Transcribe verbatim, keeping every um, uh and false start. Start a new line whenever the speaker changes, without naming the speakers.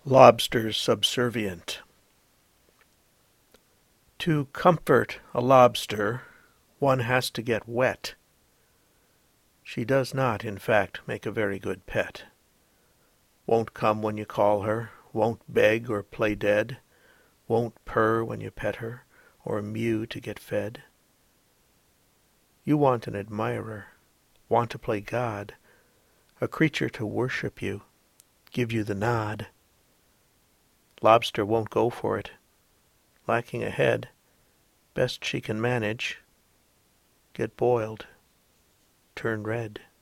Lobsters subservient. To comfort a lobster, one has to get wet. She does not, in fact, make a very good pet. Won't come when you call her, won't beg or play dead, won't purr when you pet her, or mew to get fed. You want an admirer, want to play God, a creature to worship you, give you the nod. Lobster won't go for it. Lacking a head, best she can manage, get boiled, turn red.